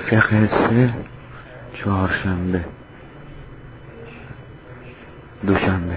فقه 3 چهارشنبه دوشنبه.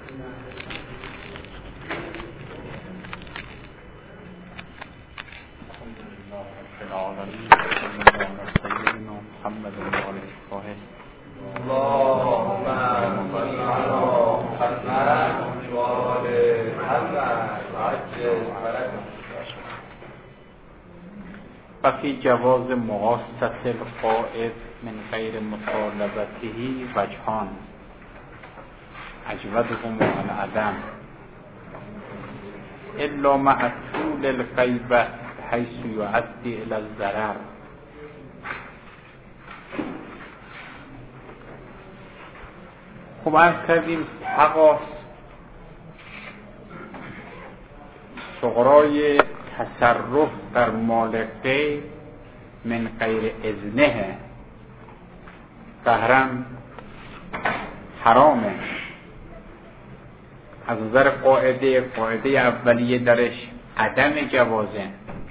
وفي جواز مغاصة القائد من غیر مطالبته وجهان اجودهما العدم الا مع طول الغیبة حيث يؤدي الى الضرر. خب عرض کردیم تقاص صغرای تصرف در مال غیر من غیر اذنه قهرن حرامه. از نظر قاعده اولیه درش عدم جوازه.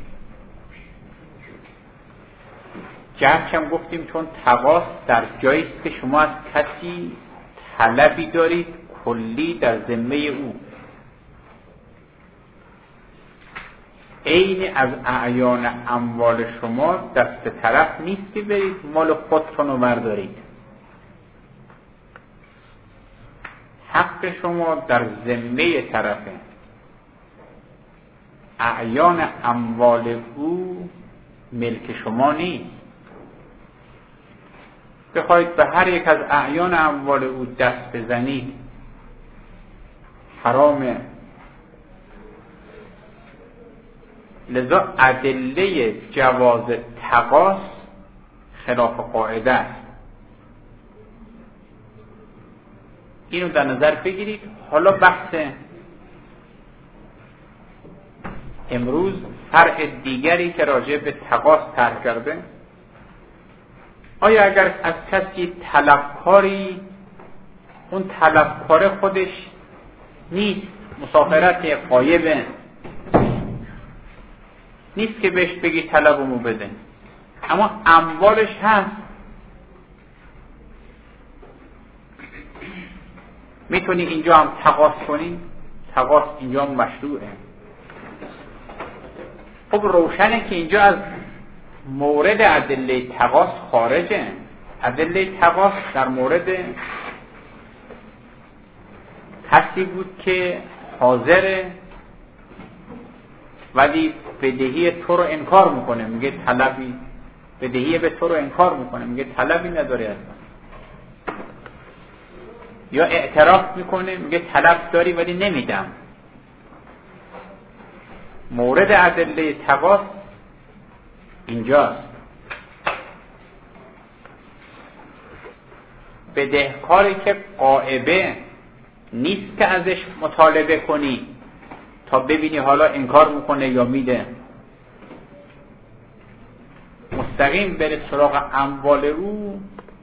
جهرشم گفتیم چون تقاص در جایی است که شما از کسی طلبی دارید کلی در ذمه او، عین از اعیان اموال شما دست طرف نیست که برید مال خودتون رو بردارید. حق شما در ذمه طرفه. اعیان اموال او ملک شما نیست. بخواید به هر یک از اعیان اموال او دست بزنید حرامه. لذا ادله جواز تقاص خلاف قاعده است. اینو در نظر بگیرید. حالا بحث امروز فرع دیگری که راجع به تقاص طرح کرده، آیا اگر از کسی طلبکاری اون طلبکار خودش نیست، مسافرت غایبه، نیست که بهش بگی طلبمو بده، اما اموالش هست، میتونی اینجا هم تقاص کنی. تقاص اینجا هم مشروعه. خب روشنه که اینجا از مورد ادله تقاص خارجه. ادله تقاص در مورد کسی بود که حاضره ولی بدهی تو رو انکار میکنه، میگه طلبی بدهی به تو رو انکار میکنه، میگه طلبی نداری از من. یا اعتراف میکنه میگه طلب داری ولی نمیدم. مورد ادله تقاص اینجاست. بدهکاری که غائبه نیست که ازش مطالبه کنی تا ببینی حالا انکار میکنه یا میده. مستقیم بره سراغ اموال او،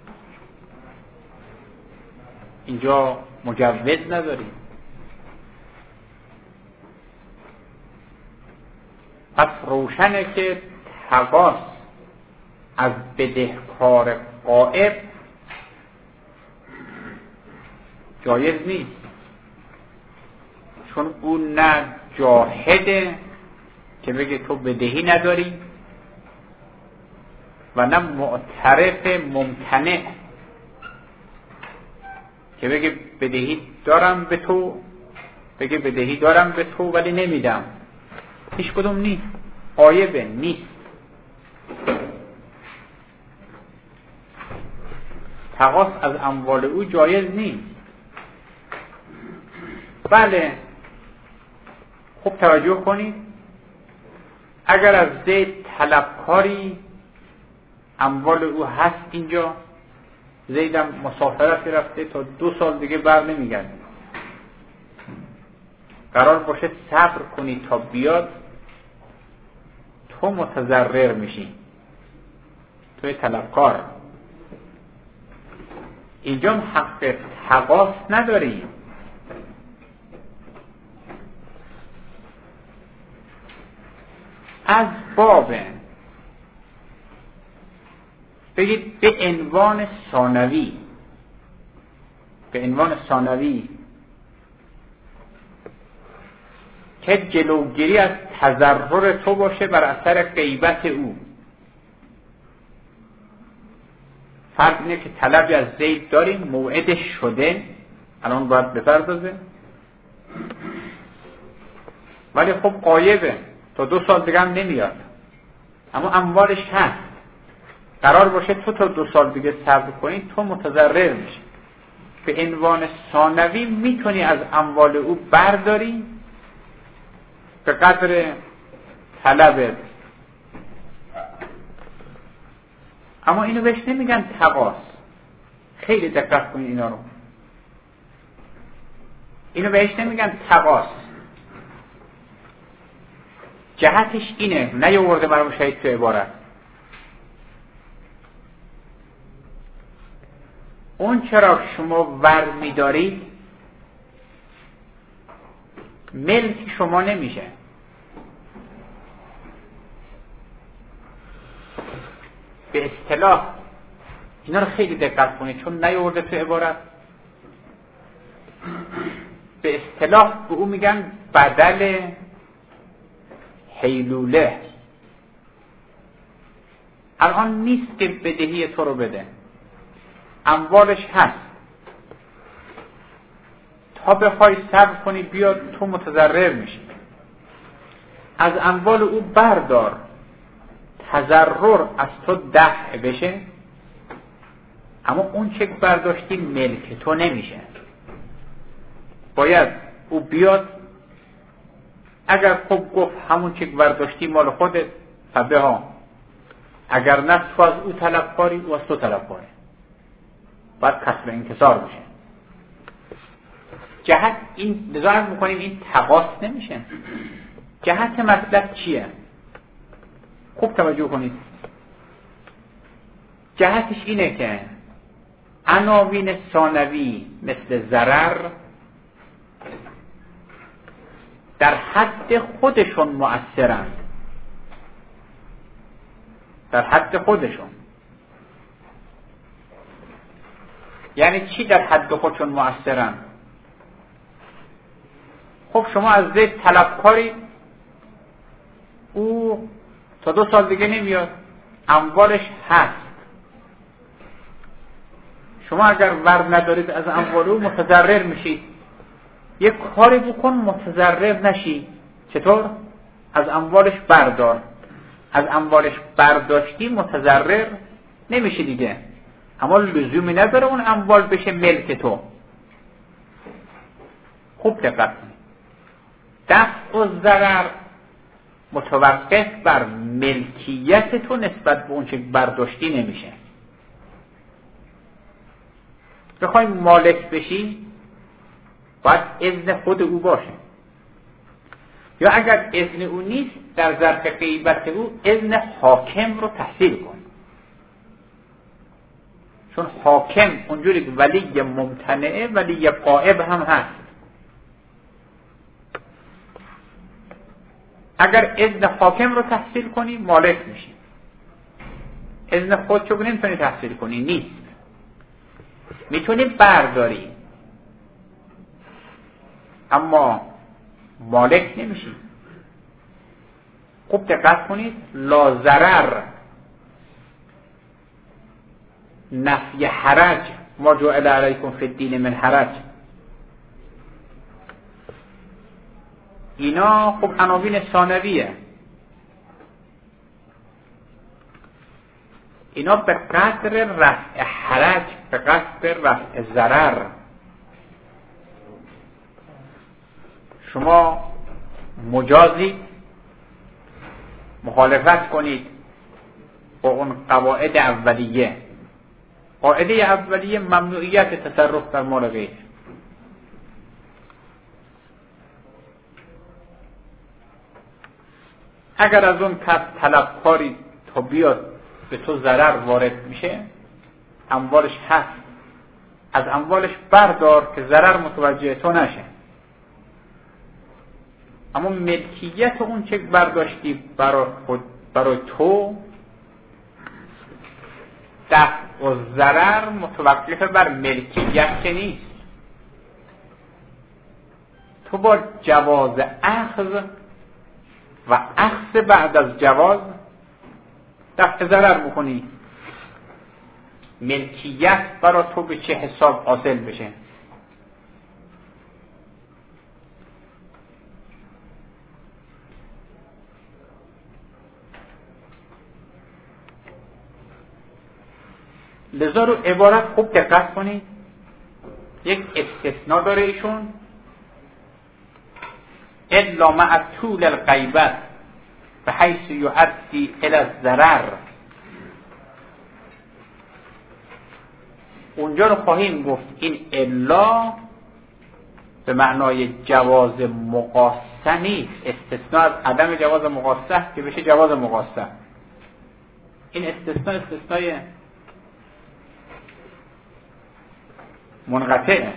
اینجا مجوز نداری. پس روشنه که تقاص از بدهکار غائب جایز نیست، چون اون نه جاهده که بگه تو بدهی نداری و نه معترف ممتنع که بگه بدهی دارم به تو، بگه بدهی دارم به تو ولی نمیدم. هیچ کدوم نیست، غایبه، نیست. تقاص از اموال او جایز نیست. بله، خوب توجه کنید. اگر از زید طلبکاری اموال او هست اینجا، زیدم مسافرت رفته تا 2 سال دیگه بر نمیگرده، قرار باشه صبر کنی تا بیاد، تو متضرر میشی، توی طلبکار. اینجا حق تقاص نداری. از باب بگید به عنوان ثانوی، به عنوان ثانوی که جلوگیری از تضرر تو باشه بر اثر غیبت او. فرض اینه که طلبی از زید داریم، موعدش شده، الان باید بپردازه، ولی خب غایبه، تا 2 سال دیگه هم نمیاد، اما اموالش هست. قرار باشه تو تا 2 سال دیگه صبر کنی، تو متضرر میشی. به عنوان ثانوی میتونی از اموال او برداری به قدر طلبت، اما اینو بهش نمیگن تقاص. خیلی دقت کنید اینا رو. اینو بهش نمیگن تقاص. جهتش اینه، نیاورده مرحوم شهید تو عبارت. اون چرا شما ور میدارید ملک شما نمیشه. به اصطلاح اینا رو خیلی دقت کنید چون نیاورده تو عبارت. به اصطلاح به او میگن بدل حیلوله. الان نیست که بدهی تو رو بده، اموالش هست، تا بخوای صبر کنی بیاد تو متضرر میشی. از اموال او بردار، تضرر از تو دفع بشه، اما اون چک برداشتی ملک تو نمیشه. باید او بیاد، اگر خوب گفت همون چک برداشتی مال خودت فبه ها، اگر نه تو از او طلبکاری، او از تو طلبکاری، باید کسب انکسار بشه. جهت این نظارت میکنیم این تقاص نمیشه. جهت مطلب چیه؟ خوب توجه کنید. جهتش اینه که عناوین ثانوی مثل ضرر در حد خودشون مؤثرند، در حد خودشون. یعنی چی در حد خودشون مؤثرند؟ خب شما از زید طلبکاری، او تا 2 سال دیگه نمیاد، اموالش هست. شما اگر ور ندارید از اموال او متضرر میشید. یک کاری بکن متضرر نشی. چطور؟ از اموالش بردار. از اموالش برداشتی متضرر نمیشی دیگه، اما لزومی نداره اون اموال بشه ملک تو. خوب دقت کنید. دفع و ضرر متوقف بر ملکیت تو نسبت به اون چه برداشتی نمیشه. بخوای مالک بشی باید اذن خود او باشه، یا اگر اذن او نیست در ظرف غیبت او اذن حاکم رو تحصیل کن. چون حاکم اونجوری که ولی ممتنعه ولی غائب هم هست. اگر اذن حاکم رو تحصیل کنی مالک میشی. اذن خود چون نمیتونی تحصیل کنی، نیست. میتونی برداری اما مالک نمیشی. خوب دقت کنید. لا ضرر نفی حرج، ما جعل علیکم فی الدین من حرج. اینا خب عناوین ثانویه. اینا به قدر رفع حرج، به قدر رفع ضرر. شما مجازی مخالفت کنید با اون قواعد اولیه. قاعده اولیه ممنوعیت تصرف در مال غیر. اگر از اون کس طلبکاری تا بیاد به تو ضرر وارد میشه، اموالش هست، از اموالش بردار که ضرر متوجه تو نشه. اما ملکیت اون چه برداشتی برای تو دفع و ضرر متوقف بر ملکیت که نیست. تو با جواز اخذ و اخذ بعد از جواز دفع ضرر بکنی، ملکیت برای تو به چه حساب حاصل بشه؟ لذا رو عبارت خوب دقت کنید. یک استثناء داره ایشون، الا مع طول الغیبت بحیث یؤدی الی الضرر. اونجا رو خواهیم گفت این الا به معنای جواز مقاصه نیست، استثناء از عدم جواز مقاصه که بشه جواز مقاصه. این استثناء منقطعه.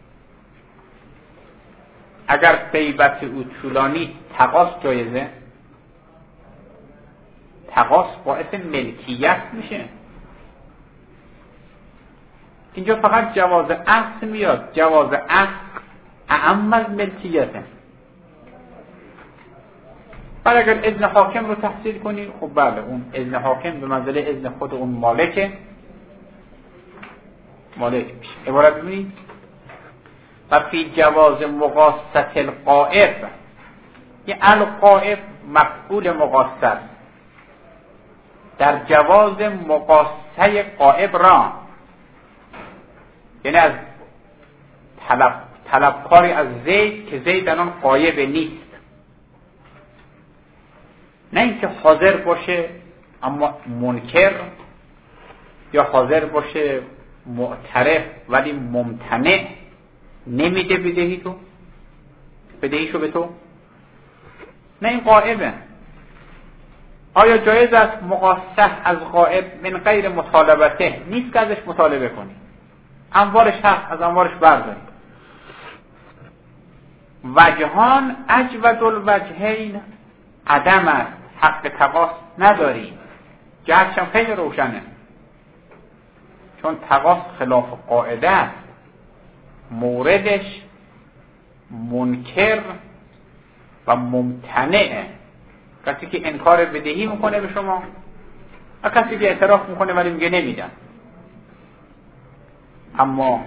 اگر غیبت او طولانی تقاص جایزه، تقاص باعث ملکیت میشه. اینجا فقط جواز اخذ میاد، جواز اخذ اعم از ملکیته. بعد اگر اذن حاکم رو تحصیل کنی، خب بله اون اذن حاکم به منزله اذن خود اون مالک میشه. عبارت ببینید و فی جواز مقاصة الغائب، یه الغائب مفعول مقاصه، در جواز مقاصه غائب را، یعنی از طلبکاری از زید که زید الان غایب نیست، نه اینکه حاضر باشه اما منکر، یا حاضر باشه معترف ولی ممتنع، نمیده بدهیشو به تو، نه این غائبه. آیا جایز است مقاصه از غائب من غیر مطالبته، نیست که ازش مطالبه کنی، اموالش هست از اموالش برداری. وجهان اجود الوجهین عدم است، حق تقاص نداری. جهتشم خیلی روشنه، چون تقاص خلاف قاعده است، موردش منکر و ممتنعه. کسی که انکار بدهی میکنه به شما و کسی که اعتراف میکنه ولی میگه نمیدم. اما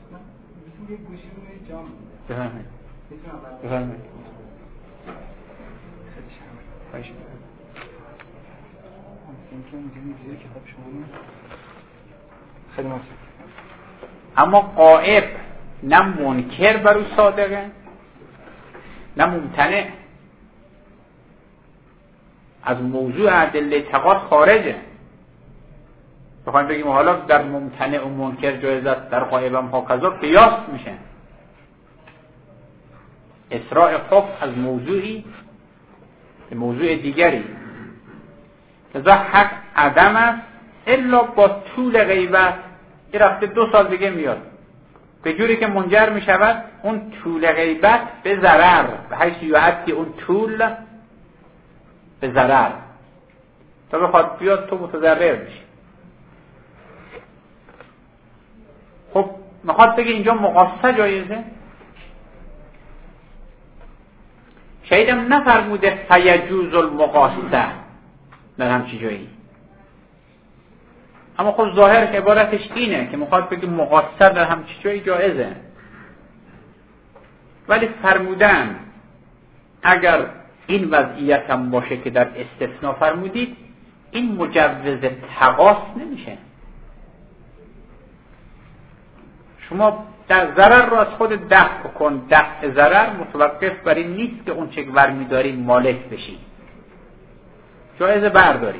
اما غائب نه منکر بر او صادقه نه ممتنع، از موضوع ادله تقاص خارجه. بخوایم بگیم حالا در ممتنع و منکر جایز است، در غائب هم هاکذا، قیاس میشه. اسراء حکم از موضوعی به موضوع دیگری. لذا حق عدم است الا با طول غیبت. این رفته 2 سال دیگه میاد، به جوری که منجر میشود اون طول غیبت به ضرر، به حیث یؤدی اون طول به ضرر، تا بخواد بیاد تو متضرر میشی. خب میخواد بگه اینجا مقاصه جایزه؟ شایدم نفرموده فیجوز المقاصه در همچی جایی، اما خب ظاهر عبارتش اینه که میخواد بگه مقاصه در همچی جایی جایزه. ولی فرمودن اگر این وضعیت هم باشه که در استثناء فرمودید، این مجوز تقاص نمیشه. شما در ضرر رو از خود دفع کن، دفع ضرر متوقف بر این نیست که اون چه برمیداری مالک بشی، جایزه برداری.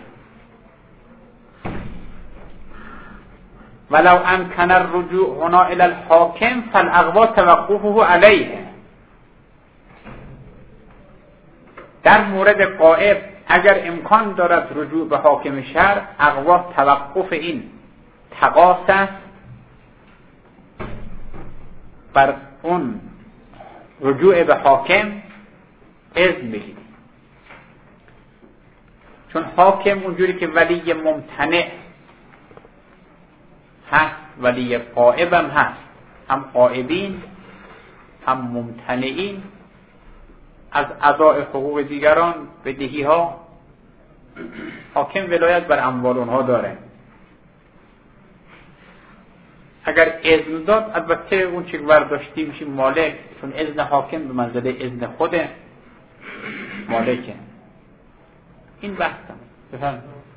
ولو امکن الرجوع هنا الی الحاکم فالاقوا توقفه علیه. در مورد غائب اگر امکان دارد رجوع به حاکم شرع، اقوا توقف این تقاص است بر اون رجوع به حاکم اذن بگیرید. چون حاکم اونجوری که ولی ممتنع ولی غائب هم هست، هم غائبین هم ممتنعین از اداء حقوق دیگران، بدهی ها. حاکم ولایت بر اموال اونها داره. اگر اذن داد، البته اون چه برداشتی میشه مالک، چون اذن حاکم به منزله اذن خود مالکه. این بحثم بفهم.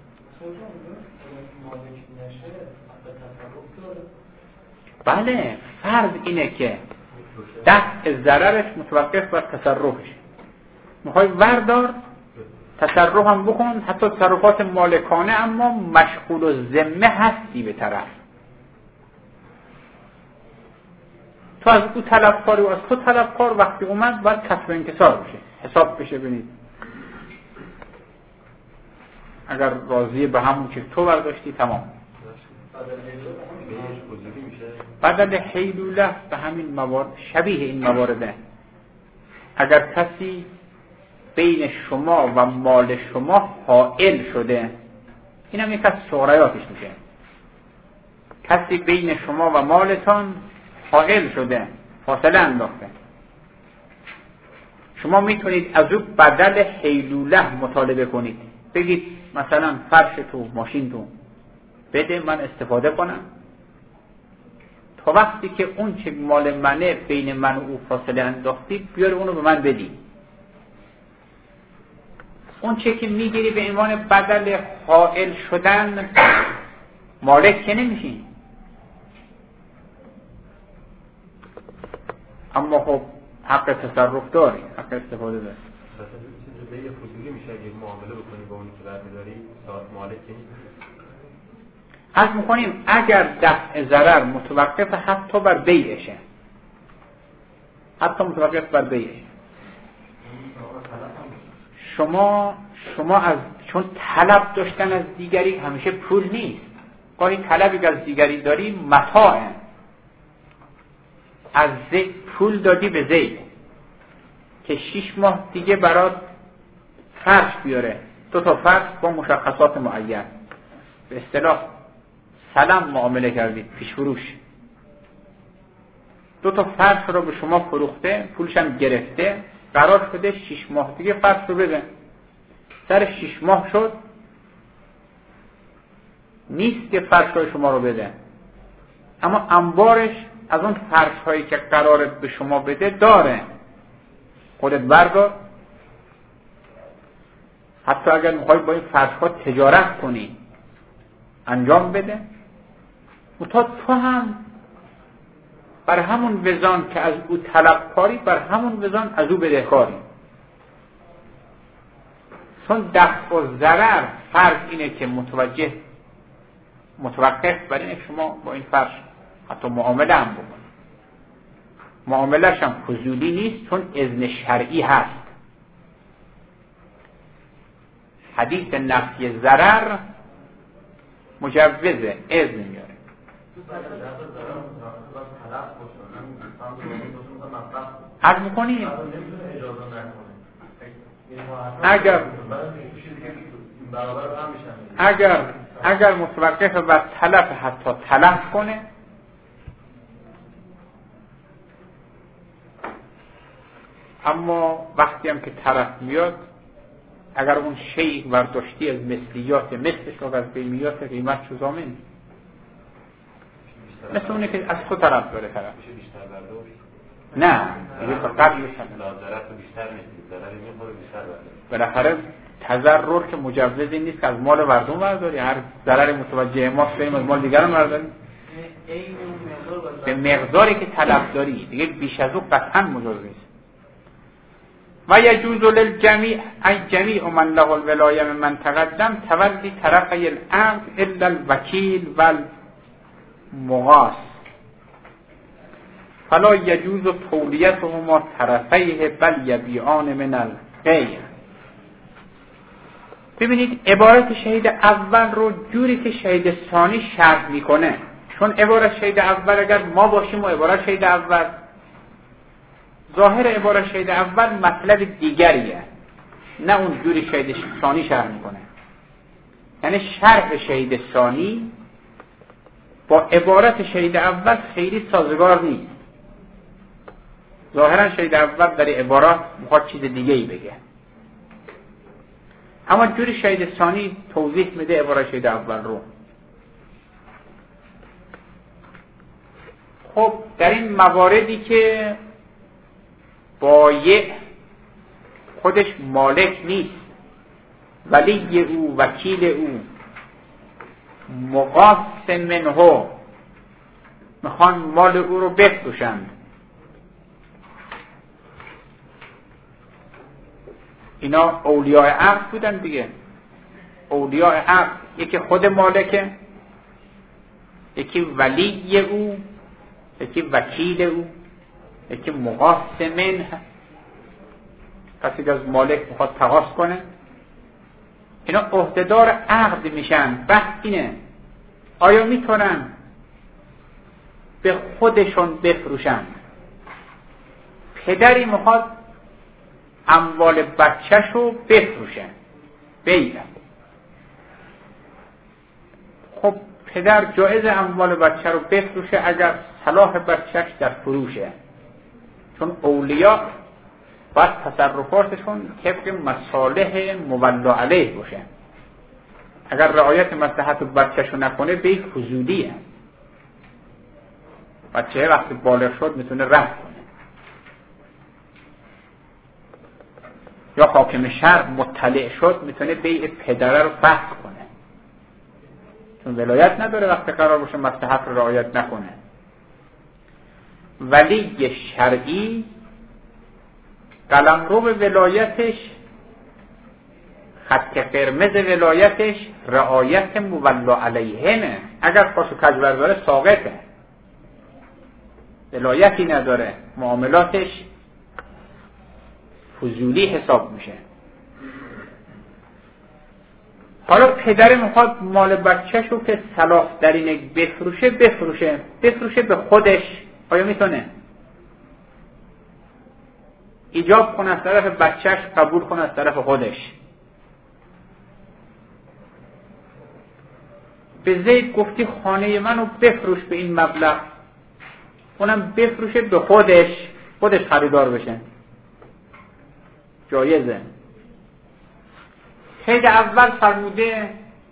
بله، فرض اینه که دفع ضررش متوقف بر تصرفش. میخوای وردار، تصرف هم بکن، حتی تصرفات مالکانه، اما مشغول و ذمه هستی به طرف. تو از او طلبکاری و از تو طلبکار، وقتی اومد باید کسب انکسار بشه، حساب بشه. ببینید اگر راضی به همون که تو برداشتی تمام. بدل حیلوله به همین موارد، شبیه این موارده. اگر کسی بین شما و مال شما حائل شده، این هم یک از صغریاتش میشه. کسی بین شما و مالتان حائل شده، فاصله انداخته، شما میتونید از او بدل حیلوله مطالبه کنید. بگید مثلا فرش تو، ماشین تو بده من استفاده کنم، تا وقتی که اون چه مال منه بین من و او فاصله انداختی بیار اونو به من بدی. اون چه که میگیری به عنوان بدل حائل شدن، مالک که نمیشین. اما خب حق تصرف داری، حق استفاده داری. به یه فضولی میشه اگه معامله بکنی با اونی که برمیداری مالک نیست. عرض میکنیم اگر دفع ضرر متوقف حتی بر بیعشه، حتی متوقف بر بیعشه، شما از چون طلب داشتن از دیگری همیشه پول نیست. گاهی طلبی که از دیگری داری متاعه. از پول دادی به زید که 6 ماه دیگه برات فرش بیاره، 2 تا فرش با مشخصات معین، به اصطلاح سلام معامله کردید، پیش فروش. 2 تا فرش رو به شما فروخته، پولش هم گرفته، قرار شده 6 ماه دیگه فرش رو بده. سر 6 ماه شد، نیست که فرش های شما رو بده، اما انبارش از اون فرش هایی که قراره به شما بده داره. خودت بردار، حتی اگر میخوای با این فرش ها تجارت کنی انجام بده. تو هم بر همون وزان که از او طلبکاری، بر همون وزان از او بدهکاری. چون دفع و ضرر فرض اینه که متوقف بر اینه شما با این فرش حتی معامله هم بکن. معاملهش هم فضولی نیست، چون اذن شرعی هست. حدیث نفی ضرر مجوزه، اذن میاره. عرض میکنیم اگر متوقف بر طلب حتی طلب کنه، اما وقتی هم که طرف میاد، اگر اون شیء برداشتی از مثلیات مثلش رو از بیمیات قیمت شو زامن، مثل اونه که از خود طرف داره طرف نه دیگه قبل بالاخره تضرر که مجوزی نیست که از مال مردم برداری، هر ضرر متوجه ماست بریم از مال دیگران برداریم به مقداری که طلب داری، دیگه بیش از او قطعا مجوز نیست. و یجوز للجمیع ای جمیع من له الولایه من تقدم تولی طرفی الامر الا الوکیل والمغاث فلا یجوز تولیتهما طرفیه بل یبیعان من الغیر. ببینید عبارت شهید اول رو جوری که شهید ثانی شرح میکنه، چون عبارت شهید اول اگر ما باشیم و عبارت شهید اول، ظاهر عبارت شهید اول مطلب دیگریه، نه اون جوری شهید ثانی شرح میکنه. یعنی شرح شهید ثانی با عبارت شهید اول خیلی سازگار نیست. ظاهرا شهید اول در عبارات میخواد چیز دیگه ای بگه، اما جوری شهید ثانی توضیح میده عبارت شهید اول رو. خب در این مواردی که بایع خودش مالک نیست، ولی او وکیل او مقاس منه میخوان مال او رو بفروشند، اینا اولیاء عقد بودن دیگه. اولیاء عقد یکی خود مالکه، یکی ولی او، یکی وکیل او، یکی مقاس منه، کسی که از مالک میخواد تقاضا کنه. اینا عهدهدار عقد میشن. بحث اینه آیا میتونن به خودشون بفروشن؟ پدری میخواد اموال بچه‌شو بفروشه، بیعه. خب پدر جایز اموال بچه رو بفروشه اگر صلاح بچه‌ش در فروشه، چون اولیاء باید تصرفاتشون طبق مصالح مولا علیه باشه. اگر رعایت مصلحت بچه‌شو نکنه به یک فضولیه. بچه وقتی بالغ شد میتونه رفت کنه، یا حاکم شهر مطلع شد میتونه بیع پدره رو فسخ کنه، چون ولایت نداره وقتی قرار باشه مصلحت رو رعایت نکنه. ولی شرعی قلمرو ولایتش، خط قرمز ولایتش رعایت مولا علیهنه. اگر پاشو کجور داره ساقطه، ولایتی نداره، معاملاتش فضولی حساب میشه. حالا پدر میخواد مال بچه‌شو که صلاح در اینه بفروشه به خودش. آیا میتونه ایجاب کنه از طرف بچه‌ش، قبول کنه از طرف خودش؟ به زید گفتی خانه منو بفروش به این مبلغ، اونم بفروشه به خودش خریدار بشه، جایزه. قید اول فرموده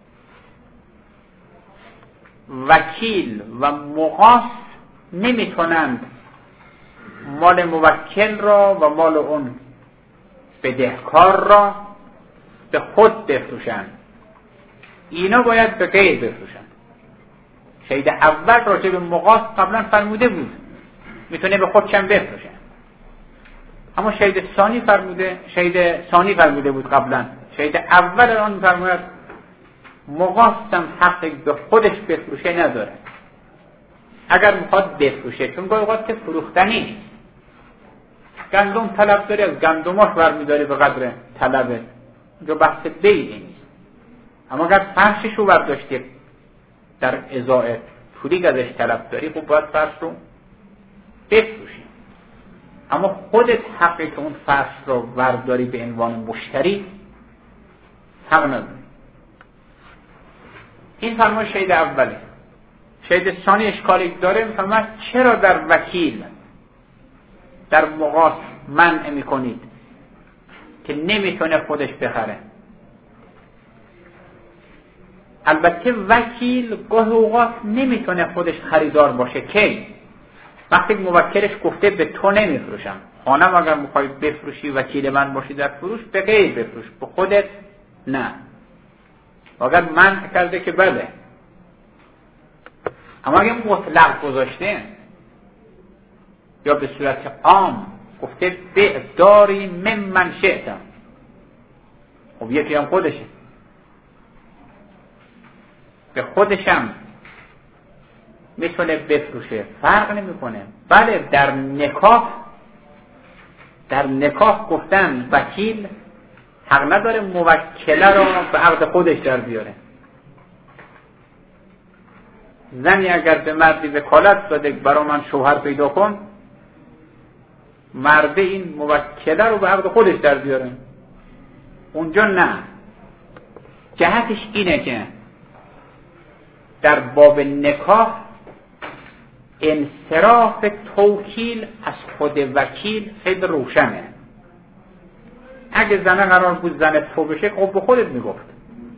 وکیل و مقاس نمیتونند مال موکل را و مال اون بدهکار را به خود بفروشند، اینا باید به غیر بفروشند. قید اول راجع به مقاس قبلا فرموده بود میتونه به خودشم بفروشه، اما شهید ثانی فرموده بود قبلا. شهید اول آن فرمود مقاستم حقی به خودش بفروشه نداره اگر میخواد بفروشه، چون گاهی اوقات که فروختنی گندم طلب داری، از گندماش برمیداری به قدر طلبه، اونجا بحث بیعی نیست. اما اگر فرشش رو برداشتی در ازای پولی ازش طلب داری، خب باید فرش رو بفروشی. اما خودت حقی که اون فرش رو برداری به عنوان مشتری حق نداری. این فرمان شهید اوله. شهید ثانی اشکالی داره، میفهمد چرا در وکیل در مقاس منع میکنید که نمیتونه خودش بخره؟ البته وکیل گاه اوقات نمیتونه خودش خریدار باشه. کی؟ وقتی موکلش گفته به تو نمیفروشم، خانم اگر میخوای بفروشی وکیل من باشی در فروش، به غیر بفروش، به خودت نه. اگر منع کرده که بله. اما اگر مطلق گذاشته یا به صورت عام گفته به داری من شئتم، خب یکی هم خودشه، به خودشم میتونه بفروشه، فرق نمیکنه. بله در نکاح گفتن وکیل حق نداره موکله رو به عقد خودش در بیاره. زنی اگر به مردی وکالت داده برای من شوهر پیدا کن، مرد این موکله رو به عقد خودش در بیاره. اونجا نه. جهتش اینه که در باب نکاح انصراف توکیل از خود وکیل خیلی روشنه. اگه زنه قرار بود زن تو بشه خب به خودت میگفت.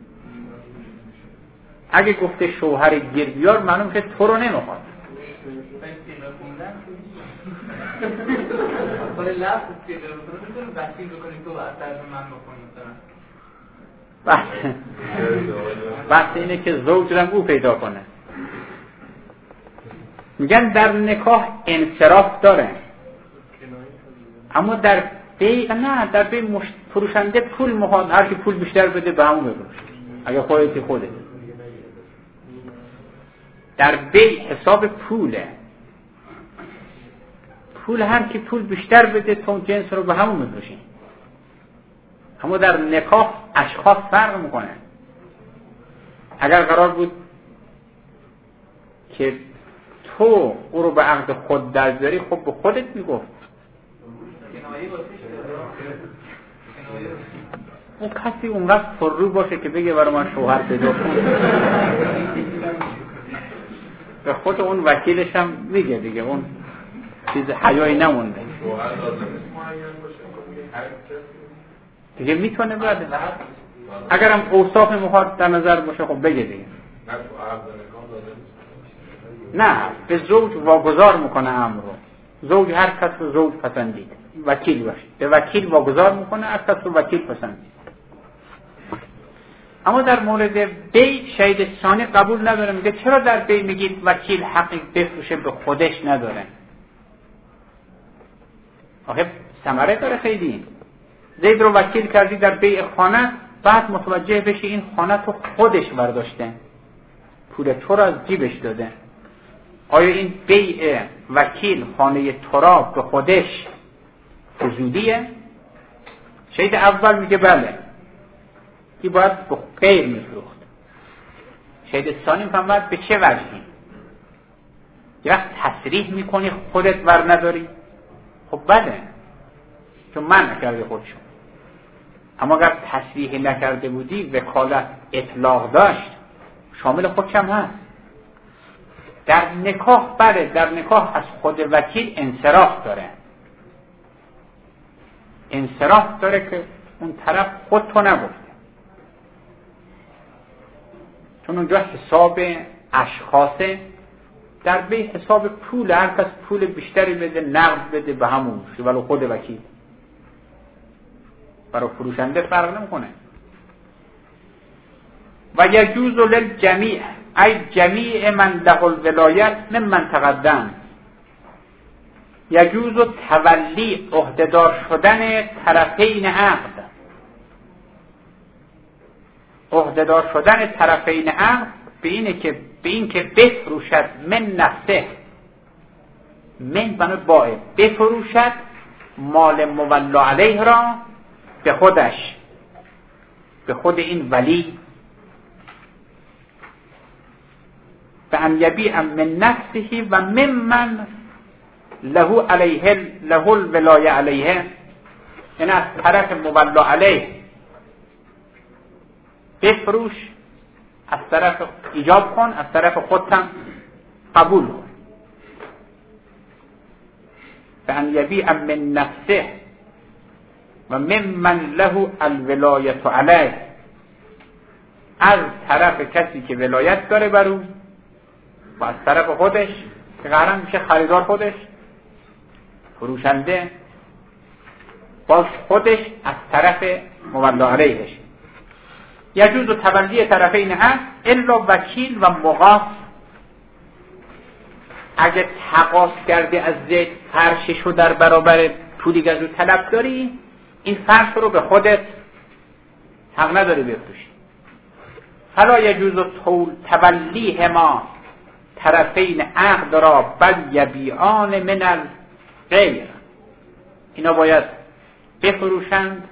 اگه گفته شوهر گیر بیار معلوم که تو رو نمیخواد. بحث اینه که زوج رو او پیدا کنه. میگن در نکاح انصراف داره، اما در بیع نه. در بیع فروشنده پول میخواد، هر کی پول بیشتر بده به همون بفروش، اگه خودت. در بیع حساب پوله، پول هر کی پول بیشتر بده تو جنس رو به همون بفروشی. اما در نکاح اشخاص فرق میکنه. اگر قرار بود که تو او رو به عقد خود دربیاری خب به خودت میگفت. اون کسی اونقدر پررو باشه که بگه برای من شوهر پیدا کن، به خود اون وکیلش هم میگه دیگه، اون چیز حیایی نمونده دیگه. میتونه بعد اگرم اوصاف مخاطب در نظر باشه خب بگه دیگه. نه، به زوج واگذار میکنه امر رو. زوج هر کس رو زوج پسندید وکیل باشه، به وکیل واگذار میکنه هر کس رو وکیل پسندید. اما در مورد بیع شهید ثانی قبول نداره. میگه چرا در بیع میگید وکیل حقی بفروشه به خودش نداره؟ آخه ثمره داره خیلی. زید رو وکیل کردی در بیع خانه، بعد متوجه بشی این خانه تو خودش برداشته، پول تو رو از جیبش داده. آیا این بیع وکیل خانه تو را به خودش وجودیه؟ شهید اول میگه بله، این باید به غیر میفروخت. شهید ثانی میفهمد به چه وجهی. یه وقت تصریح میکنی خودت ور نداری، خب بله، چون من نکرده خودشون. اما اگر تصریح نکرده بودی، وکالت اطلاق داشت، شامل خودشم هست. در نکاح بله، در نکاح از خود وکیل انصراف داره. انصراف داره که اون طرف خود تو نگفته، چون اونجا حساب اشخاصه. در بیع حساب پول، هر کس پول بیشتری بده نقد بده به همون شه، ولو خود وکیل. برای فروشنده فرق نمیکنه. و یجوز للجمیع ای جمیع من له الولایت ممن تقدم. یجوز تولی عهده‌دار شدن طرفین عقد. عهده‌دار شدن طرفین عقد به این که بفروشد من نفسه، من بنا باید بفروشد مال مولا علیه را به خودش، به خود این ولی، به ان یبیع من نفسه و ممن له علیه له الولایه علیه. یعنی از طرف مولا علیه بفروش، از طرف ایجاب کن، از طرف خودت هم قبول کن. به ان یبیع من نفسه و ممن له الولایت علیه، از طرف کسی که ولایت داره بر او و از طرف خودش که قرار میشه خریدار خودش، فروشنده باز خودش از طرف مولا علیهش. یجوز تولی طرفین هست الا وکیل و مقاس. اگه تقاس کرده از زید فرششو در برابر پولی که از او طلب داری، این فرش رو به خودت حق نداری بفروشی. فلا یجوز تولیهما طرفین عقد را بل یبیعان من الغیر. اینا باید بفروشند،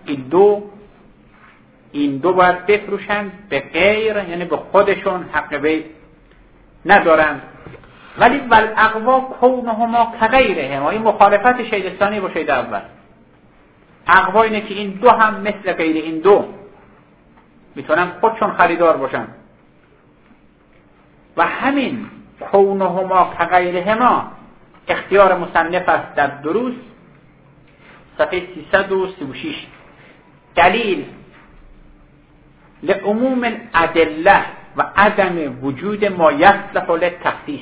این دو باید بفروشند به غیر، یعنی به خودشون حق بیع ندارند. ولی والاقوا کونهما کغیرهما، این مخالفت شهید ثانی با شهید اول. اقوا اینه که این دو هم مثل غیر این دو میتونن خودشون خریدار باشن. و همین کونهما کغیرهما اختیار مصنف است در دروس صفحه 336. دلیل لعموم الادله و عدم وجود ما یصلح للتخصیص.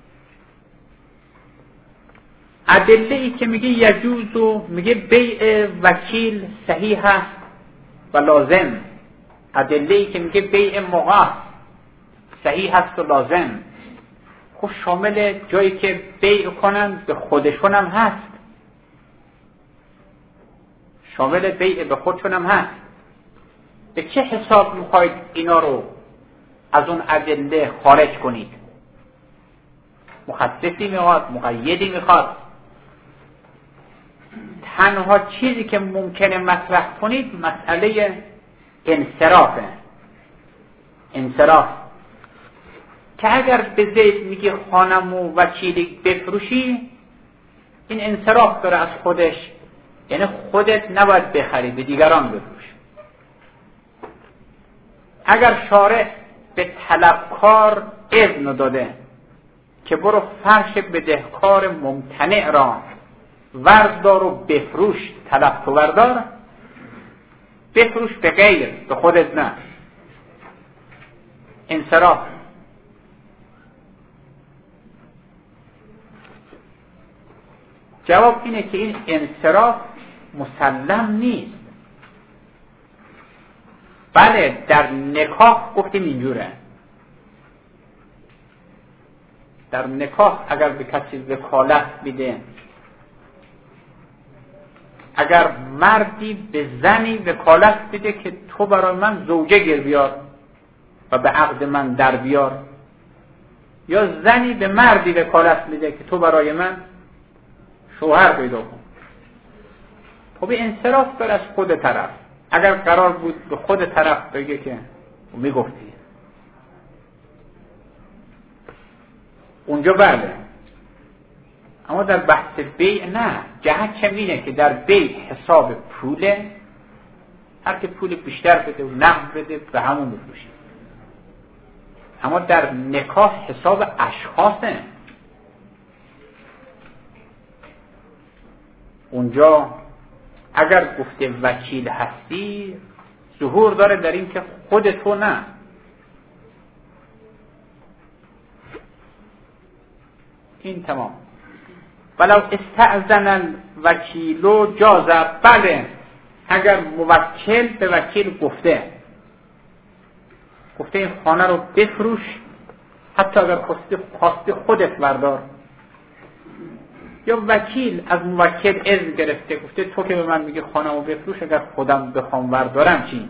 ادله ای که میگه یجوز و میگه بیع وکیل صحیح است و لازم، ادله ای که میگه بیع مقاس صحیح است و لازم، خب شامل جایی که بیع کنن به خودشون هم هست، شامل بیع به خودشون هم هست. به چه حساب میخواید اینا رو از اون ادله خارج کنید؟ مخصصی میخواد، مقیدی میخواد. تنها چیزی که ممکنه مطرح کنید مسئله انصرافه. انصراف که اگر به زید میگی خانم و وکیلی بفروشی، این انصراف داره از خودش، یعنی خودت نباید بخری، به دیگران بفروش. اگر شارع به طلبکار اذن داده که برو فرش بدهکار ممتنع را وردار و بفروش، طلب تو وردار، بفروش به غیر، به خودت نه. انصراف. جواب اینه که این انصراف مسلم نیست. بله در نکاح گفتیم اینجوره، در نکاح اگر به کسی وکالت میده، اگر مردی به زنی وکالت بده که تو برای من زوجه گیر بیار و به عقد من در بیار، یا زنی به مردی وکالت میده که تو برای من شوهر پیدا کن، خب انصراف داره از خود طرف. اگر قرار بود به خود طرف بگه که میگفتی اونجا بله، اما در بحث بیع نه. جهت چمینه که در بیع حساب پوله، هر که پول بیشتر بده و نقد بده به همون بفروشه. اما در نکاح حساب اشخاصه، اونجا اگر گفته وکیل هستی ظهور داره در این که خود تو نه. این تمام. ولو استأذن الوکیل جاز، بله اگر موکل به وکیل گفته این خانه رو بفروش، حتی اگر خواستی خودت بردار، یا وکیل از موکل اذن گرفته گفته تو که به من میگه خانه رو بفروش، اگر خودم بخوام بردارم چی؟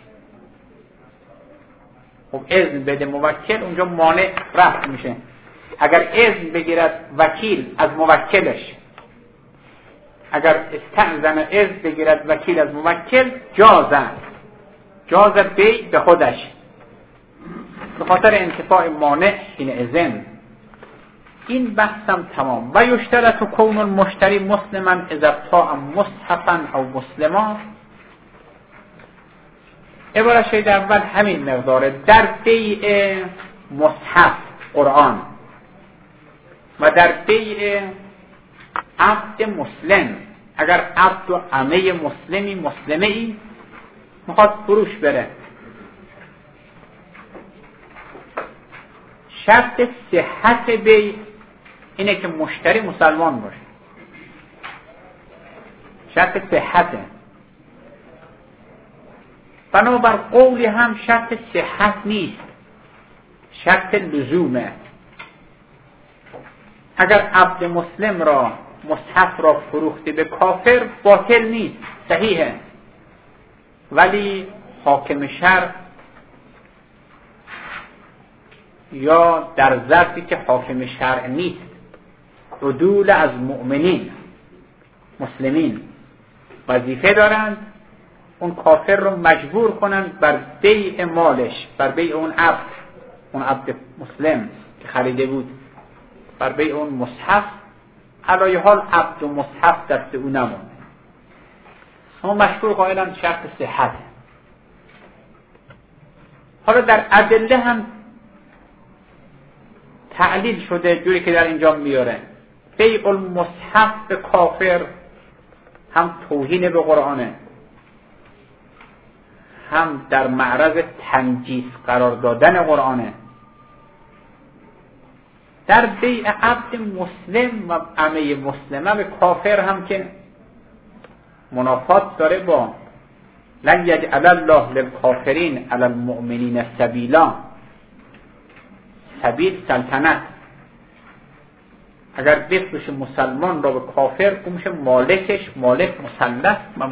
خب اذن بده موکل، اونجا مانع رفع میشه. اگر اذن بگیرد وکیل از موکلش، اگر استأذن اذن بگیرد وکیل از موکل، جاز بیع به خودش، به خاطر انتفاع مانع این اذن. این بحثم تمام. و یشترط کون المشتری مسلما اذا ابتاع مصحفا او مسلما. عبارت شاید اول همین مقداره. در بیع مصحف قرآن و در بیع عبد مسلم، اگر عبد و عمه مسلمی مسلمه ای میخواد فروش بره، شرط صحت بیع اینه که مشتری مسلمان باشه. شرط صحته. بنابر قولی هم شرط صحت نیست، شرط لزومه. اگر عبد مسلم را مصحف را فروخته به کافر باطل نیست، صحیحه، ولی حاکم شرع یا در ظرفی که حاکم شرع نیست، عدول از مؤمنین مسلمین وظیفه دارند اون کافر رو مجبور کنند بر بیع مالش، بر بیع اون عبد مسلم که خریده بود، بر بیع اون مصحف. علای حال عبد و مصحف دست او نمونده. اما مشهور قائلن شرط صحت. حالا در ادله هم تعلیل شده جوری که در اینجا میاره. بیع المصحف به کافر هم توهین به قرآنه، هم در معرض تنجیس قرار دادن قرآنه. در بیع عبد مسلم و عمه مسلمه به کافر هم که منافات داره با لن یجعل الله للکافرین علی المؤمنین سبیلا. سبیل سلطنت. اگر بفروشه مسلمان را به کافر، اون میشه مالکش، مالک مسلط و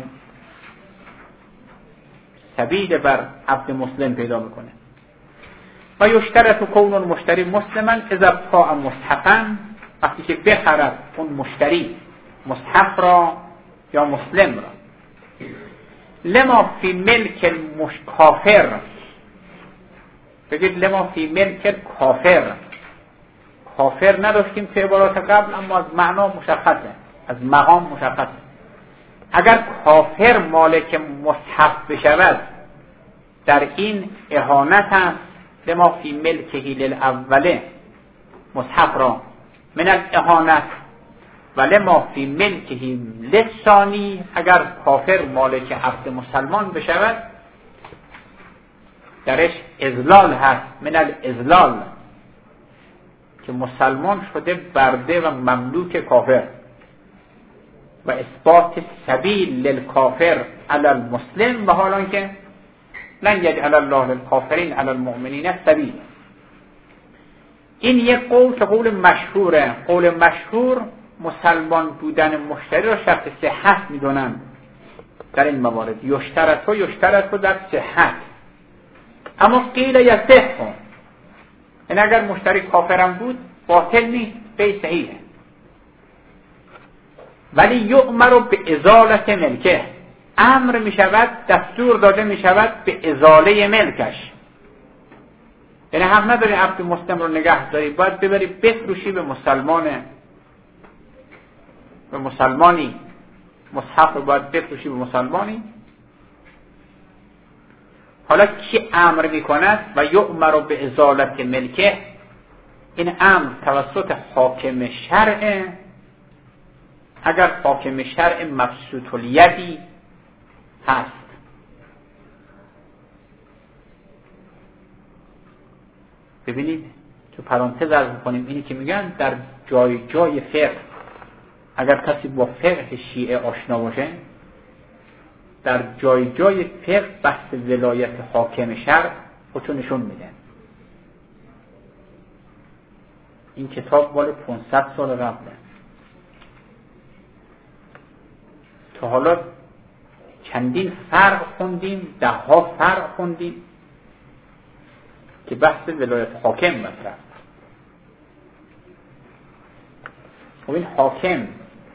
سبیل بر عبد مسلم پیدا میکنه. و یشترط کون المشتری مسلما اذا ابتاع مصحفا، وقتی که بخرد اون مشتری مصحف را یا مسلم را، لما فی ملک کافر، بگید لما فی ملک کافر. کافر نداشتیم تو عبارات قبل، اما از معنا مشخصه، از مقام مشخصه. اگر کافر مالک مصحف بشود، در این اهانت است. لما فی ملکه للاوله، مصحف را، من الاهانت. و لما فی ملکه للثانی، اگر کافر مالک عبد مسلمان بشود، درش اذلال هست، من الاذلال، که مسلمان شده برده و مملوک کافر. و اثبات سبیل للکافر علی المسلم، و حالا که لن یجعل الله للکافرین علی المؤمنین سبیل. این یک قول که قول مشهوره. قول مشهور مسلمان بودن مشتری را شرط صحت میدونن در این موارد. یشترط و در صحت. اما قیل یصح، این اگر مشتری کافرم بود باطل نیست، بی صحیحه. ولی یؤمر به ازالت ملکه، امر می شود، دستور داده می شود به ازاله ملکش. یعنی حق نداری عبد مسلم رو نگه داری، باید ببری بفروشی به مسلمانی، مصحف رو باید بفروشی به مسلمانی. حالا کی امر می کند؟ و یؤمر به ازالت ملکه، این امر توسط حاکم شرع. اگر حاکم شرع مبسوط الیدی هست. ببینید تو پرانتز عرض می‌کنیم، اینی که میگن در جای جای فقه، اگر کسی با فقه شیعه آشنا باشه، در جای جای فقه بحث ولایت حاکم شرع خودشو نشون میده. این کتاب مال 500 سال قبله. تا حالا چندین فرق خوندیم، 10 فرق خوندیم که بحث ولایت حاکم مطرح. و این حاکم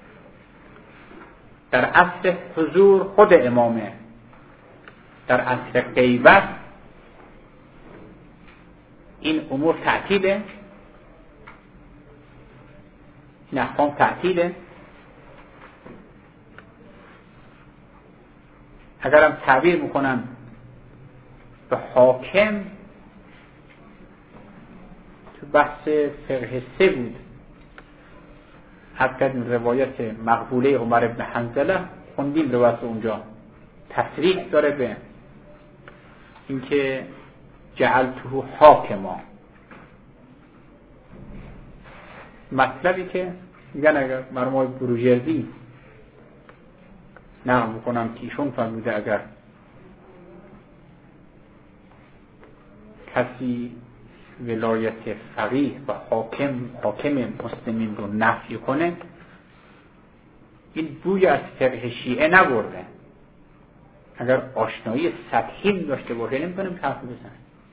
در اصل حضور خود امامه، در اصل غیبت این امور تعطیله، این احکام تعطیله. اگرم تعبیر میکنن به حاکم، تو بحث فقه 3 بود، حتی روایت مقبوله عمر ابن حنظله خوندیم، روایت اونجا تصریح داره به اینکه جعلته حاکما. مطلبی که میگن اگر مرموم بروجردی نقل میکنم که ایشون فرموده اگر کسی ولایت فقیه و حاکم مسلمین رو نفی کنه، این بوی از فقه شیعه نبرده. اگر آشنایی سطحی داشته باشه نمیتونیم حرف بزنیم.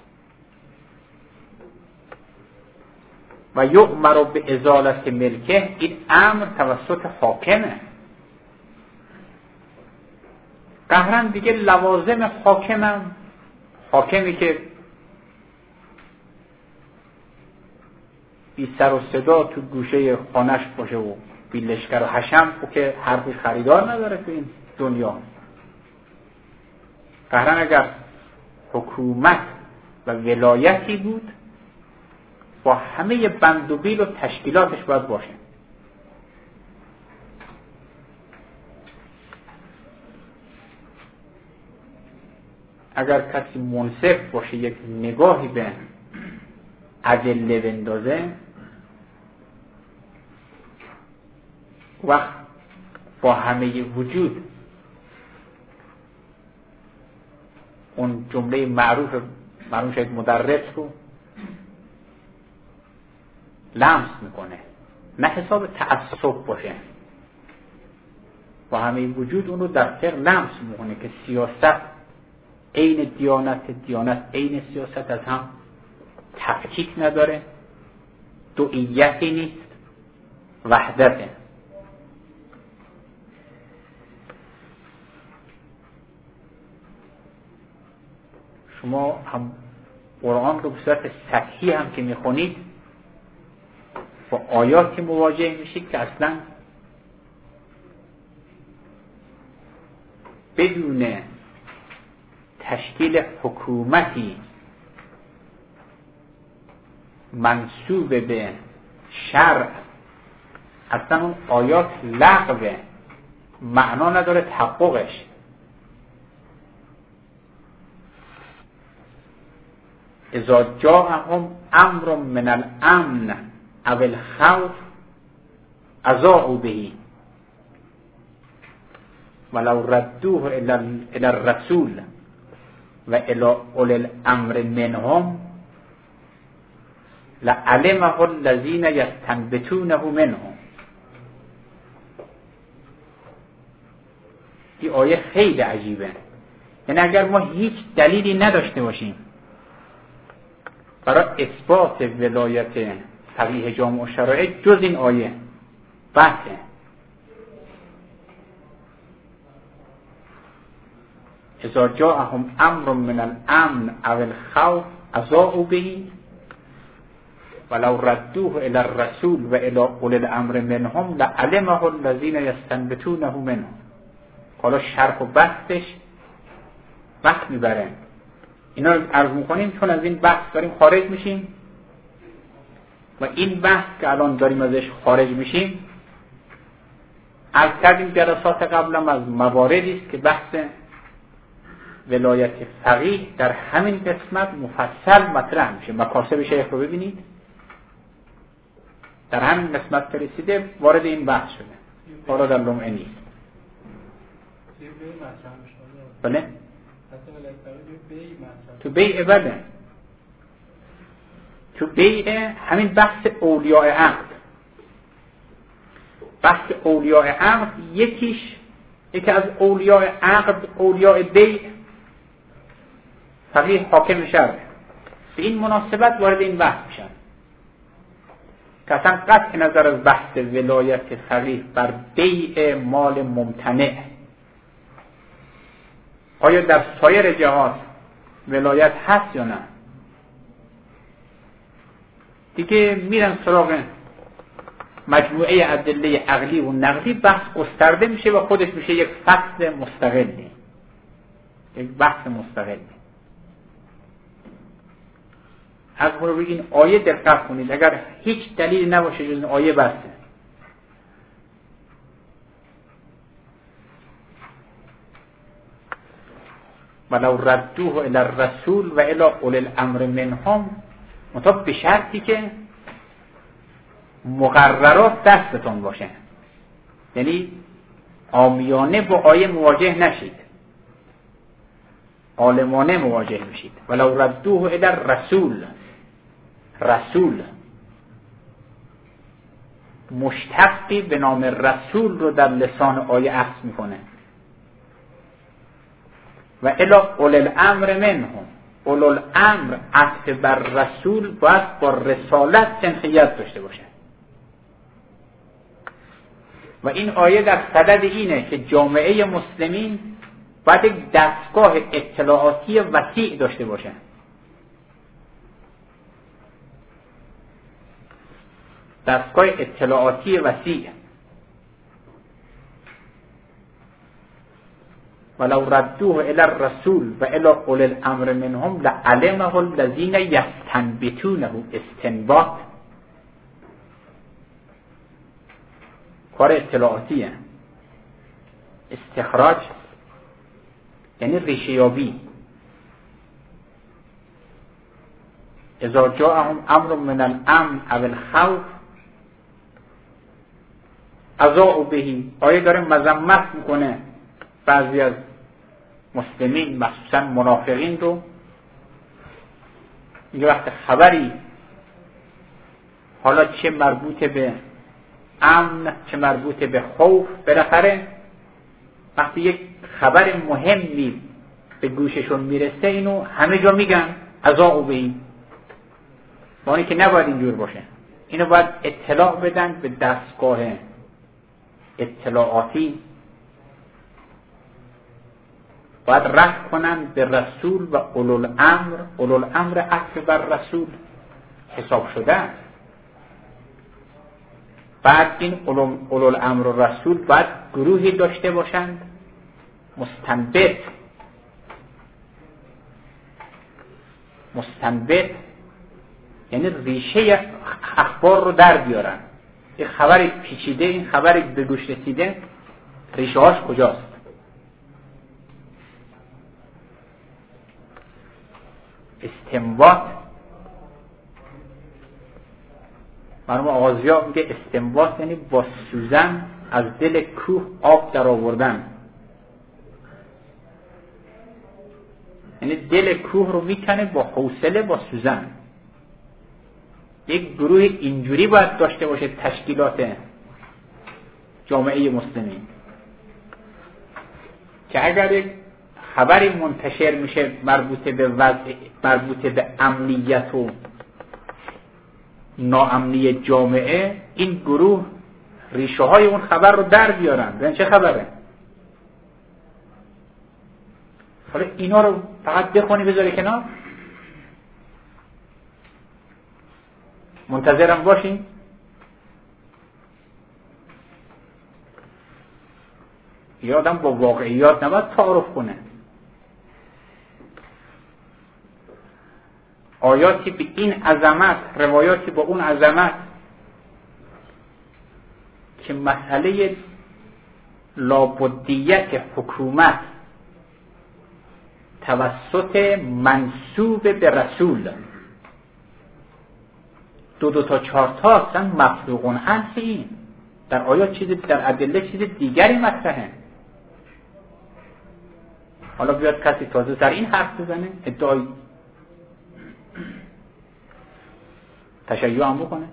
و یؤمر به ازالت ملکه، این امر توسط حاکمه. قهرن دیگه لوازم حاکمی که بی سر و صدا تو گوشه خانش باشه و بی لشکر و حشم، او که حرفی خریدار نداره تو این دنیا. قهرن اگر حکومت و ولایتی بود، با همه بند و بیل و تشکیلاتش باید باشه. اگر کسی منصف باشه یک نگاهی به ادله بندازه، وقت با همه وجود اون جمله معروف شاید مدرس رو لمس میکنه، نه حساب تعصب باشه، با همه وجود اون رو در فقه لمس میکنه که سیاست عین دیانت عین سیاست از هم تفکیک نداره، دوئیتی نیست، وحدته. شما هم قرآن رو به صورت سطحی هم که میخونید با آیاتی مواجه میشید که اصلا بدون تشکیل حکومتی منسوب به شرع اصلا اون آیات لغوه، معنا نداره تحققش. اذا جاءهم امر من الامن او الخوف اذاعوا به ولو ردوه الى الرسول و الى اولي الامر منهم لعلمه الذين يستنبطونه منهم. این آیه خیلی عجیبه. یعنی اگر ما هیچ دلیلی نداشته باشیم برای اثبات ولایت فقیه جامع الشرایع جز این آیه بحثه، اذا جاءهم امر من الامن او الخوف اذاعوا به ولو ردوه الى الرسول و الى اولي الامر منهم لعلمه الذين يستنبطونه منهم. حالا شرح و بحثش وقت میبره. اینا رو عرض میکنیم چون از این بحث داریم خارج میشیم و این بحث که الان داریم ازش خارج میشیم، عرض کردیم جلسات قبلم از مواردی است که بحث ولایت فقیه در همین قسمت مفصل مطرح میشه. مکاسب شیخ رو ببینید، در همین قسمت که رسیده وارد این بحث شده، حالا در لمعه نیست. بله؟ تو بیع بله، تو بیع همین بحث اولیاء عقد، بحث اولیاء عقد یکی از اولیاء عقد اولیاء بیع فقیه حاکم شرعه. به این مناسبت وارد این بحث میشن که اصلا قطع نظر از بحث ولایت فقیه بر بیع مال ممتنع، آیا در سایر جهات ولایت هست یا نه، دیگه میرن سراغ مجموعه ادله عقلی و نقلی، بحث گسترده میشه و خودش میشه یک فصل مستقلی، یک بحث مستقلی. از رو این آیه دقت کنید، اگر هیچ دلیل نباشه جز این آیه بسته. ولو ردوه الى الرسول و الى اولي الامر منهم، مطابق به شرطی که مقررات دستتون باشه، یعنی عامیانه با آیه مواجه نشید، عالمانه مواجه میشید. ولو ردوه الى الرسول، رسول مشتقی به نام رسول رو در لسان آیه عکس میکنه و الی اولي الامر منهم، اولو الامر عطف بر رسول باید با رسالت سنخیت داشته باشه و این آیه در صدد اینه که جامعه مسلمین باید یک دستگاه اطلاعاتی وسیع داشته باشه. دستگاه اطلاعاتی وسیع ولو ردوه الی الرسول و الی اولی الامر منهم لعلمه الذین یستنبطونه استنباط. کار اطلاعاتیه. استخراج یعنی ریشه یابی. اذا جاءهم امر من الامن او الخوف اذاعوا به. آیه داره مذمت میکنه بعضی از مسلمین مخصوصا منافقین رو. میگه وقت خبری حالا چه مربوط به امن چه مربوط به خوف، بالاخره وقتی یک خبر مهمی به گوششون میرسه اینو همه جا میگن اذاعوا به. با اینکه نباید اینجور باشه. اینو باید اطلاع بدن به دستگاه اطلاعاتی، باید رفع کنن به رسول و اولوالامر. اولوالامر عطف بر رسول حساب شده است. بعد این اولوالامر و رسول باید گروهی داشته باشند مستنبط یعنی ریشه اخبار رو در بیارن. این خبر پیچیده، این خبر به گوش رسیده ریشه هاش کجاست. استنباط مرحوم آغازی‌ها میگه استنباط یعنی با سوزن از دل کوه آب در آوردن. یعنی دل کوه رو میکنه با حوصله، با سوزن. یک گروه اینجوری باید داشته باشه تشکیلات جامعه مسلمین که اگر یک خبری منتشر میشه مربوط به امنیت و ناامنی جامعه، این گروه ریشه های اون خبر رو در بیارن. ببین چه خبره. حالا اینا رو فقط بخونی بذاری کنار، منتظرم باشین. یه آدم با واقعیات نباید تعارف کنه. آیاتی به این عظمت، روایاتی با اون عظمت که مسئله لابدیت حکومت توسط منسوب به رسول دو تا 4 تا اصلا مفروغون هست. این در آیات چیزی، در ادله چیز دیگری مطرحه. حالا بیاد کسی تازه در این حرف بزنه، ادعای تشیع هم بکنه.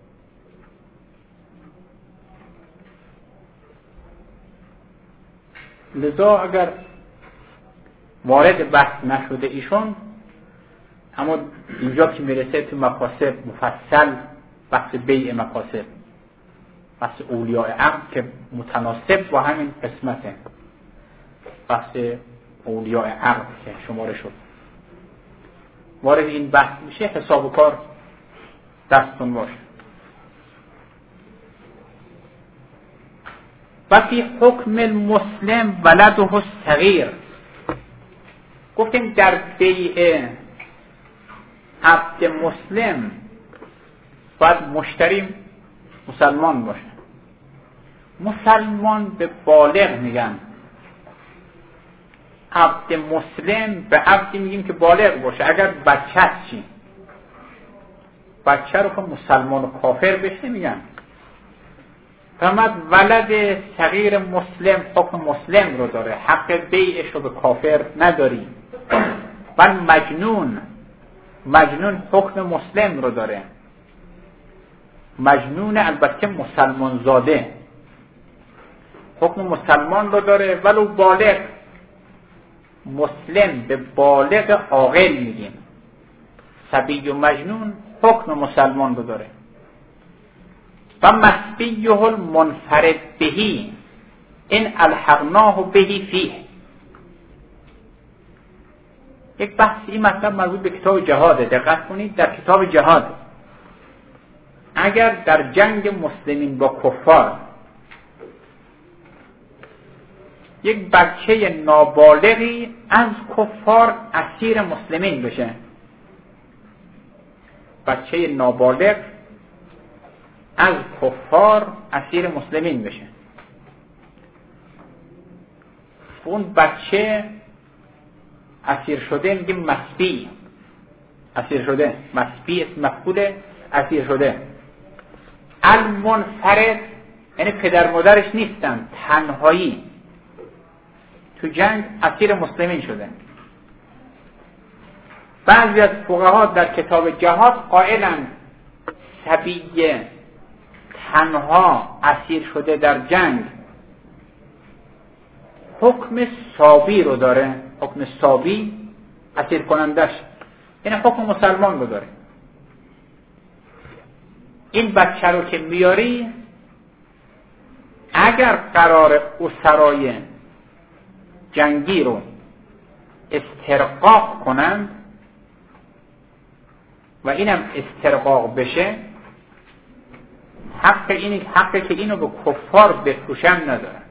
لذا اگر وارد بحث نشده ایشون، اما اینجا که میرسه تو مقاصد مفصل بحث بیع مقاصد، بحث اولیاء عقل که متناسب با همین قسمته، بحث اولیاء عقل که شماره شد، وارد این بحث میشه، حساب و کار دستون باشه. و فی حکم المسلم ولده الصغیر، گفتیم در بیع عبد مسلم باید مشتری مسلمان باشه. مسلمان به بالغ میگن، عبد مسلم به عبدی میگیم که بالغ باشه. اگر بچه هست چی؟ بچه رو که مسلمان و کافر بشه میگن. فرمود ولد صغیر مسلم حکم مسلم رو داره، حق بیعش رو به کافر نداری. بل مجنون حکم مسلم رو داره. مجنون البته مسلمان زاده حکم مسلمان رو داره، ولو بالغ. مسلم به بالغ عاقل میگیم. صبی و مجنون حکم مسلمان رو داره. و مسبیه المنفرد بهی این الحقناه بهی فیه. یک بحث این مطلب مربوط به کتاب جهاده. دقت کنید، در کتاب جهاد اگر در جنگ مسلمین با کفار یک بچه نابالغی از کفار اسیر مسلمین بشه. بچه نابالغ از کفار اسیر مسلمین بشه. اون بچه اسیر شده میگه مسبی، اسیر شده، مسبی اسم مفعول اسیر شده. المنفرد یعنی پدر مادرش نیستن، تنهایی تو جنگ اسیر مسلمین شده. بعضی از فقها در کتاب جهاد قائلند صبی تنها اسیر شده در جنگ حکم صابی رو داره. حکم صابی اسیر کنندش یعنی حکم مسلمان رو داره. این بچه رو که میاری اگر قرار اسرای جنگی رو استرقاق کنند و اینم استرقاق بشه، حق که اینو به کفار بفروشن ندارن،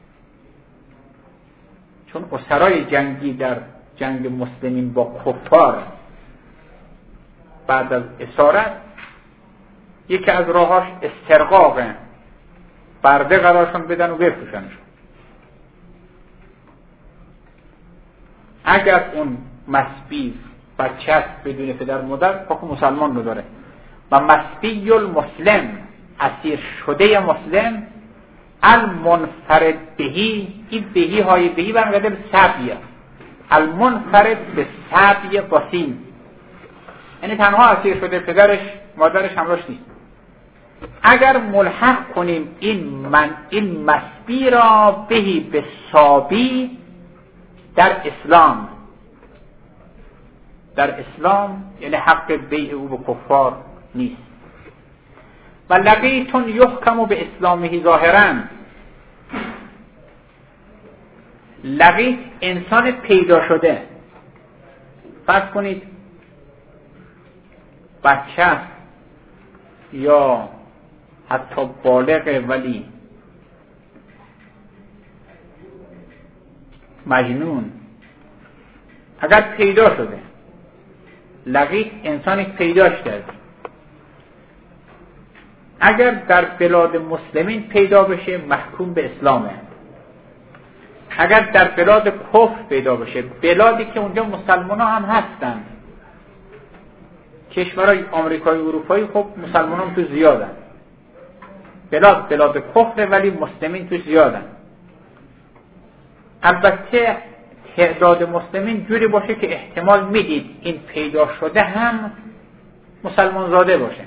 چون اسرای جنگی در جنگ مسلمین با کفار بعد از اسارت یکی از راهاش استرقاقه، برده قرارشون بدن و بفروشنشون. اگر اون مسبی بچه است بدون پدر مادر حکم مسلمان رو داره. و مسبی المسلم اسیر شده مسلم المنفرد بهی، این بهی های بهی برمیگرده به سبیه، المنفرد به سبیه باسین، یعنی تنها اسیر شده، پدرش مادرش همراهش نیست. اگر ملحق کنیم این مسبی را بهی به سابی در اسلام یعنی حق بیع او به کفار نیست. و لقیتون یحکم به اسلامه ظاهرا، لقیت انسان پیدا شده، فرض کنید بچه یا حتی بالغ ولی مجنون، اگر پیدا شده، لقیت انسانی پیداش کرد، اگر در بلاد مسلمین پیدا بشه محکوم به اسلامه. اگر در بلاد کفر پیدا بشه، بلادی که اونجا مسلمان ها هم هستن، کشورهای آمریکایی و اروپایی، خب مسلمان هم تو زیادن، بلاد کفر ولی مسلمین تو زیادن. البته تعداد مسلمین جوری باشه که احتمال میدید این پیدا شده هم مسلمان زاده باشه.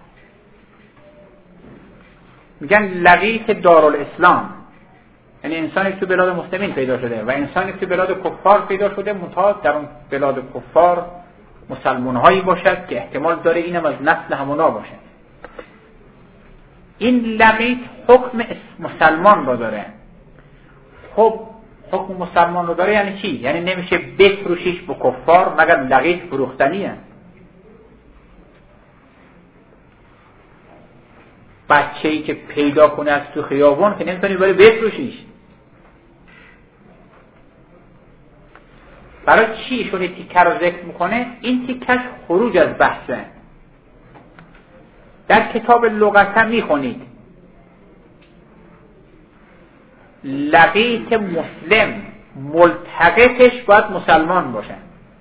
میگن لقیت دارالاسلام، یعنی انسانی تو بلاد مسلمین پیدا شده و انسانی تو بلاد کفار پیدا شده، منتها در اون بلاد کفار مسلمان هایی باشد که احتمال داره اینم از نسل همونا باشه. این لقیت حکم مسلمان رو داره. خب حکم مسلمان رو داره یعنی چی؟ یعنی نمیشه بفروشیش به کفار مگر لقیت فروختنیه. بچه‌ای که پیدا کنه از تو خیابون که نمیتونی بری بفروشیش. برای چی شون تیکه رو ذکر میکنه؟ این تیکش خروج از بحثه. در کتاب لغت هم میخونید لقیت مسلم ملتقطش باید مسلمان باشه.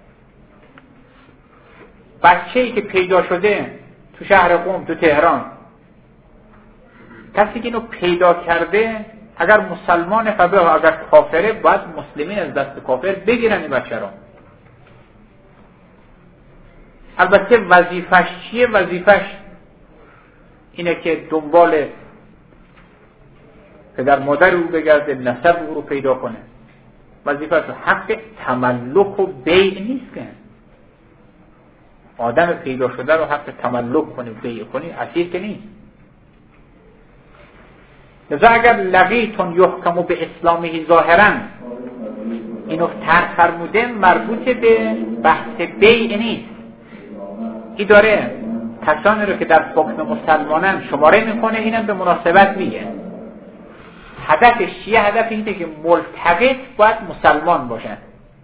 بچه‌ای که پیدا شده تو شهر قم، تو تهران، کسی که اینو پیدا کرده اگر مسلمان فبه، اگر کافره باید مسلمین از دست کافر بگیرن این بچه رو. البته وظیفش چیه؟ وظیفش اینه که دنبال پدر مادر او بگرده، نسب او رو پیدا کنه. وظیفش حق تملک و بیع نیست که آدم پیدا شده رو حق تملک کنه، بیع کنه، اسیر که نیست. لذا اگر لقیتون یحکم به اسلامه ظاهرا اینو طرح فرموده، مربوط به بحث بیع نیست. این داره کسانی رو که در حکم مسلمانن شماره میکنه، اینم به مناسبت میگه هدف شیعه هدف اینه که ملتقط باید مسلمان باشن.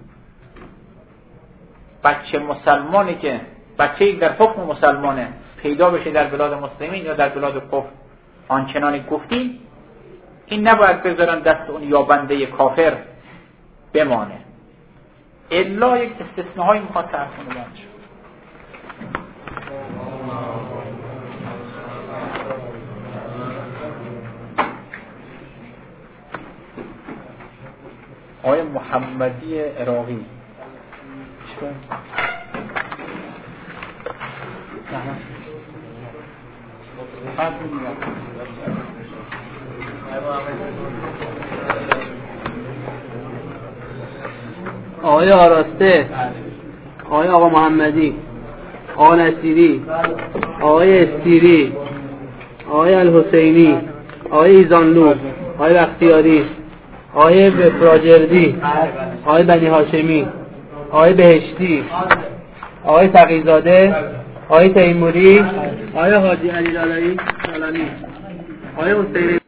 بچه مسلمانی که بچه‌ای در حکم مسلمانه پیدا بشه در بلاد مسلمین یا در بلاد کفر آنچنانی گفتیم، این نباید بذارن دست اون یابنده کافر بمانه. الا یک استثناءهایی میخواد طرح کنه بانش. آقای محمدی عراقی آقای آراسته، آقای آقا محمدی، آقا نصیری، آقای استیری، آقای الحسینی، آقای ایزانلو، آقای بختیاری، آقای بفراجردی، آقای بنی هاشمی، آقای بهشتی، آقای تقیزاده، آقای تیموری، آقای حاجی علی لالایی، آقای حسینی